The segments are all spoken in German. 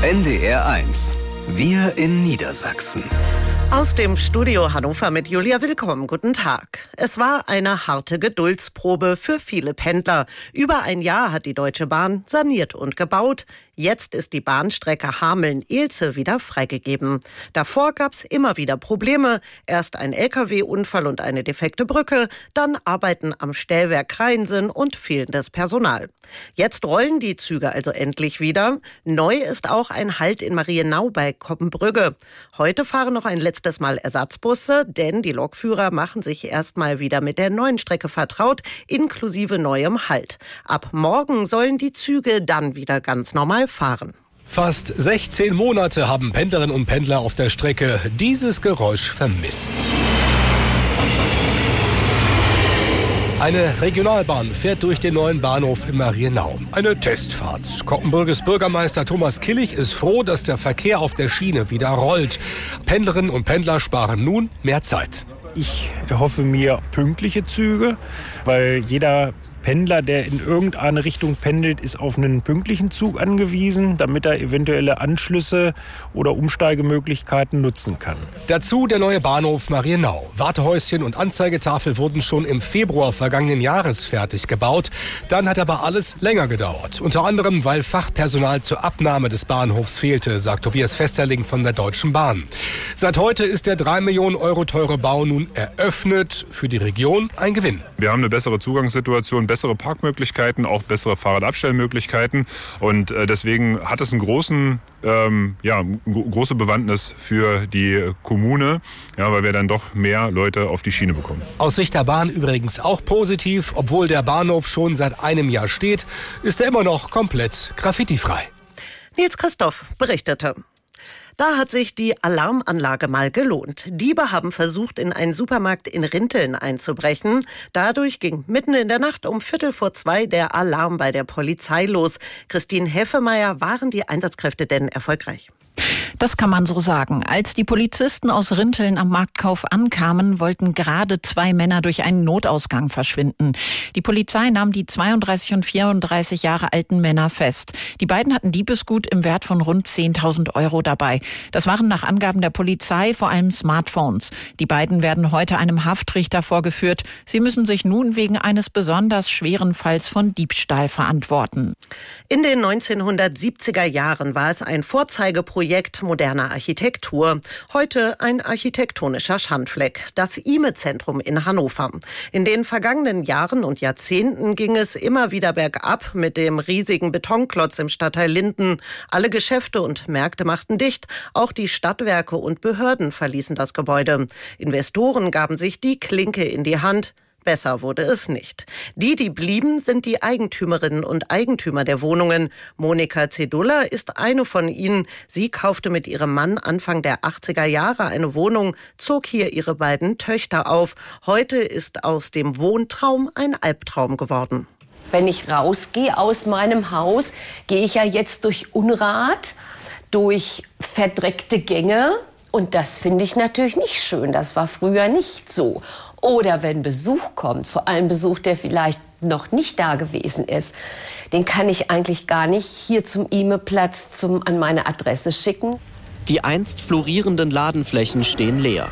NDR1. Wir in Niedersachsen. Aus dem Studio Hannover mit Julia Willkomm. Guten Tag. Es war eine harte Geduldsprobe für viele Pendler. Über ein Jahr hat die Deutsche Bahn saniert und gebaut. Jetzt ist die Bahnstrecke Hameln-Ehlze wieder freigegeben. Davor gab's immer wieder Probleme. Erst ein LKW-Unfall und eine defekte Brücke, dann Arbeiten am Stellwerk Rheinsen und fehlendes Personal. Jetzt rollen die Züge also endlich wieder. Neu ist auch ein Halt in Marienau bei Koppenbrügge. Heute fahren noch ein letztes Mal Ersatzbusse, denn die Lokführer machen sich erstmal wieder mit der neuen Strecke vertraut, inklusive neuem Halt. Ab morgen sollen die Züge dann wieder ganz normal fahren. Fast 16 Monate haben Pendlerinnen und Pendler auf der Strecke dieses Geräusch vermisst. Eine Regionalbahn fährt durch den neuen Bahnhof in Marienau. Eine Testfahrt. Koppenbrügges Bürgermeister Thomas Killig ist froh, dass der Verkehr auf der Schiene wieder rollt. Pendlerinnen und Pendler sparen nun mehr Zeit. Ich erhoffe mir pünktliche Züge, weil jeder Pendler, der in irgendeine Richtung pendelt, ist auf einen pünktlichen Zug angewiesen, damit er eventuelle Anschlüsse oder Umsteigemöglichkeiten nutzen kann. Dazu der neue Bahnhof Marienau. Wartehäuschen und Anzeigetafel wurden schon im Februar vergangenen Jahres fertig gebaut. Dann hat aber alles länger gedauert. Unter anderem, weil Fachpersonal zur Abnahme des Bahnhofs fehlte, sagt Tobias Festerling von der Deutschen Bahn. Seit heute ist der 3 Millionen Euro teure Bau nun eröffnet. Für die Region ein Gewinn. Wir haben eine bessere Zugangssituation, bessere Parkmöglichkeiten, auch bessere Fahrradabstellmöglichkeiten. Und deswegen hat es einen große Bewandtnis für die Kommune, weil wir dann doch mehr Leute auf die Schiene bekommen. Aus Sicht der Bahn übrigens auch positiv. Obwohl der Bahnhof schon seit einem Jahr steht, ist er immer noch komplett graffitifrei. Nils Christoph berichtete. Da hat sich die Alarmanlage mal gelohnt. Diebe haben versucht, in einen Supermarkt in Rinteln einzubrechen. Dadurch ging mitten in der Nacht um 1:45 der Alarm bei der Polizei los. Christine Heffemeyer, waren die Einsatzkräfte denn erfolgreich? Das kann man so sagen. Als die Polizisten aus Rinteln am Marktkauf ankamen, wollten gerade 2 Männer durch einen Notausgang verschwinden. Die Polizei nahm die 32 und 34 Jahre alten Männer fest. Die beiden hatten Diebesgut im Wert von rund 10.000 Euro dabei. Das waren nach Angaben der Polizei vor allem Smartphones. Die beiden werden heute einem Haftrichter vorgeführt. Sie müssen sich nun wegen eines besonders schweren Falls von Diebstahl verantworten. In den 1970er Jahren war es ein Vorzeigeprojekt moderner Architektur. Heute ein architektonischer Schandfleck, das IME-Zentrum in Hannover. In den vergangenen Jahren und Jahrzehnten ging es immer wieder bergab mit dem riesigen Betonklotz im Stadtteil Linden. Alle Geschäfte und Märkte machten dicht, auch die Stadtwerke und Behörden verließen das Gebäude. Investoren gaben sich die Klinke in die Hand. Besser wurde es nicht. Die blieben, sind die Eigentümerinnen und Eigentümer der Wohnungen. Monika Zedulla ist eine von ihnen. Sie kaufte mit ihrem Mann Anfang der 80er Jahre eine Wohnung, zog hier ihre beiden Töchter auf. Heute ist aus dem Wohntraum ein Albtraum geworden. Wenn ich rausgehe aus meinem Haus, gehe ich ja jetzt durch Unrat, durch verdreckte Gänge. Und das finde ich natürlich nicht schön. Das war früher nicht so. Oder wenn Besuch kommt, vor allem Besuch, der vielleicht noch nicht da gewesen ist, den kann ich eigentlich gar nicht hier zum IME-Platz an meine Adresse schicken. Die einst florierenden Ladenflächen stehen leer.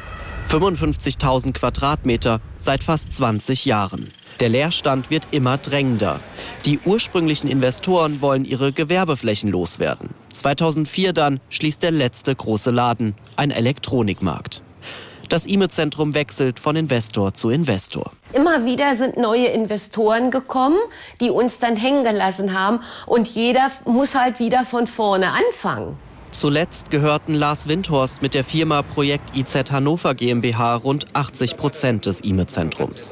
55.000 Quadratmeter seit fast 20 Jahren. Der Leerstand wird immer drängender. Die ursprünglichen Investoren wollen ihre Gewerbeflächen loswerden. 2004 dann schließt der letzte große Laden, ein Elektronikmarkt. Das IME-Zentrum wechselt von Investor zu Investor. Immer wieder sind neue Investoren gekommen, die uns dann hängen gelassen haben. Und jeder muss halt wieder von vorne anfangen. Zuletzt gehörten Lars Windhorst mit der Firma Projekt IZ Hannover GmbH rund 80% des IME-Zentrums.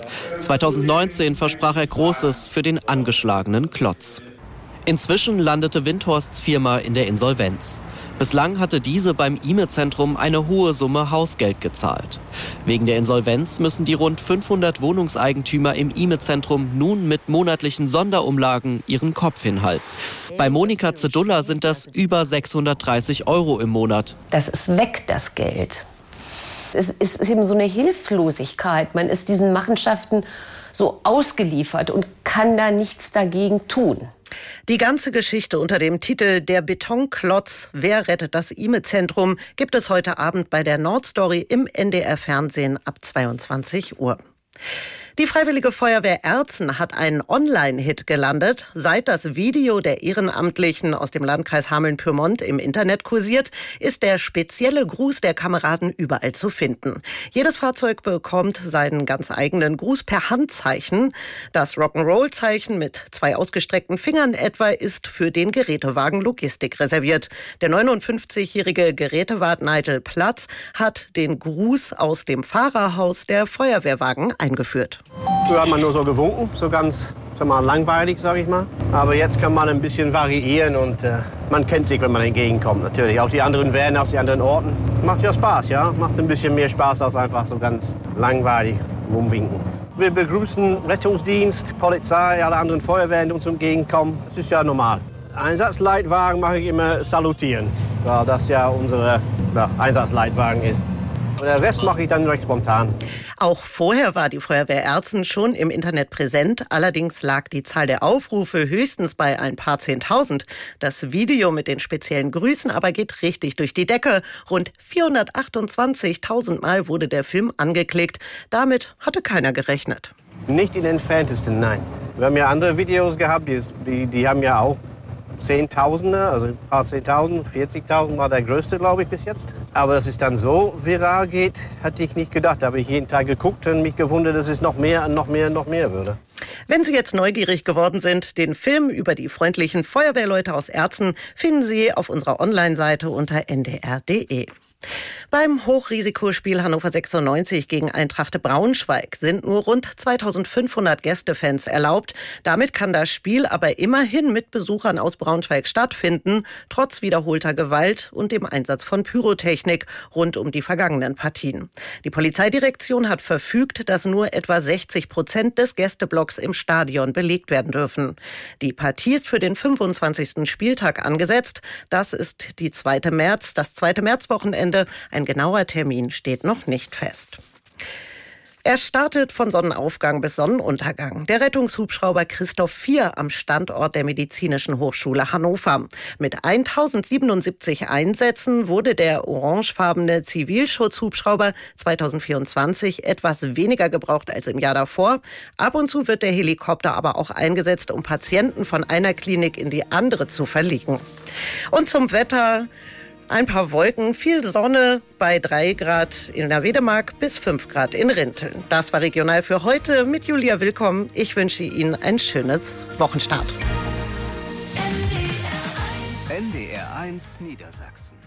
2019 versprach er Großes für den angeschlagenen Klotz. Inzwischen landete Windhorsts Firma in der Insolvenz. Bislang hatte diese beim IME-Zentrum eine hohe Summe Hausgeld gezahlt. Wegen der Insolvenz müssen die rund 500 Wohnungseigentümer im IME-Zentrum nun mit monatlichen Sonderumlagen ihren Kopf hinhalten. Bei Monika Zedulla sind das über 630 Euro im Monat. Das ist weg, das Geld. Es ist eben so eine Hilflosigkeit. Man ist diesen Machenschaften so ausgeliefert und kann da nichts dagegen tun. Die ganze Geschichte unter dem Titel Der Betonklotz, wer rettet das IME-Zentrum, gibt es heute Abend bei der Nordstory im NDR-Fernsehen ab 22 Uhr. Die Freiwillige Feuerwehr Erzen hat einen Online-Hit gelandet. Seit das Video der Ehrenamtlichen aus dem Landkreis Hameln-Pyrmont im Internet kursiert, ist der spezielle Gruß der Kameraden überall zu finden. Jedes Fahrzeug bekommt seinen ganz eigenen Gruß per Handzeichen. Das Rock'n'Roll-Zeichen mit 2 ausgestreckten Fingern etwa ist für den Gerätewagen Logistik reserviert. Der 59-jährige Gerätewart Nigel Platz hat den Gruß aus dem Fahrerhaus der Feuerwehrwagen eingeführt. Früher hat man nur so gewunken, so ganz langweilig, sage ich mal. Aber jetzt kann man ein bisschen variieren und man kennt sich, wenn man entgegenkommt. Natürlich auch die anderen Van aus den anderen Orten. Macht ja Spaß, ja. Macht ein bisschen mehr Spaß als einfach so ganz langweilig rumwinken. Wir begrüßen Rettungsdienst, Polizei, alle anderen Feuerwehren, die uns entgegenkommen. Das ist ja normal. Einsatzleitwagen mache ich immer salutieren, weil das ja unser Einsatzleitwagen ist. Der Rest mache ich dann recht spontan. Auch vorher war die Feuerwehr Erzen schon im Internet präsent. Allerdings lag die Zahl der Aufrufe höchstens bei ein paar 10.000. Das Video mit den speziellen Grüßen aber geht richtig durch die Decke. Rund 428.000 Mal wurde der Film angeklickt. Damit hatte keiner gerechnet. Nicht in den entferntesten, nein. Wir haben ja andere Videos gehabt, die haben ja auch Zehntausende, also ein paar 10.000, 40.000 war der größte, glaube ich, bis jetzt. Aber dass es dann so viral geht, hatte ich nicht gedacht. Da habe ich jeden Tag geguckt und mich gewundert, dass es noch mehr und noch mehr und noch mehr würde. Wenn Sie jetzt neugierig geworden sind, den Film über die freundlichen Feuerwehrleute aus Erzen finden Sie auf unserer Online-Seite unter ndr.de. Beim Hochrisikospiel Hannover 96 gegen Eintracht Braunschweig sind nur rund 2.500 Gästefans erlaubt. Damit kann das Spiel aber immerhin mit Besuchern aus Braunschweig stattfinden, trotz wiederholter Gewalt und dem Einsatz von Pyrotechnik rund um die vergangenen Partien. Die Polizeidirektion hat verfügt, dass nur etwa 60% des Gästeblocks im Stadion belegt werden dürfen. Die Partie ist für den 25. Spieltag angesetzt. Das ist das 2. Märzwochenende. Ein genauer Termin steht noch nicht fest. Er startet von Sonnenaufgang bis Sonnenuntergang. Der Rettungshubschrauber Christoph 4 am Standort der Medizinischen Hochschule Hannover. Mit 1077 Einsätzen wurde der orangefarbene Zivilschutzhubschrauber 2024 etwas weniger gebraucht als im Jahr davor. Ab und zu wird der Helikopter aber auch eingesetzt, um Patienten von einer Klinik in die andere zu verlegen. Und zum Wetter: ein paar Wolken, viel Sonne bei 3 Grad in der Wedemark bis 5 Grad in Rinteln. Das war regional für heute mit Julia Willkomm. Ich wünsche Ihnen ein schönes Wochenstart. NDR1 Niedersachsen.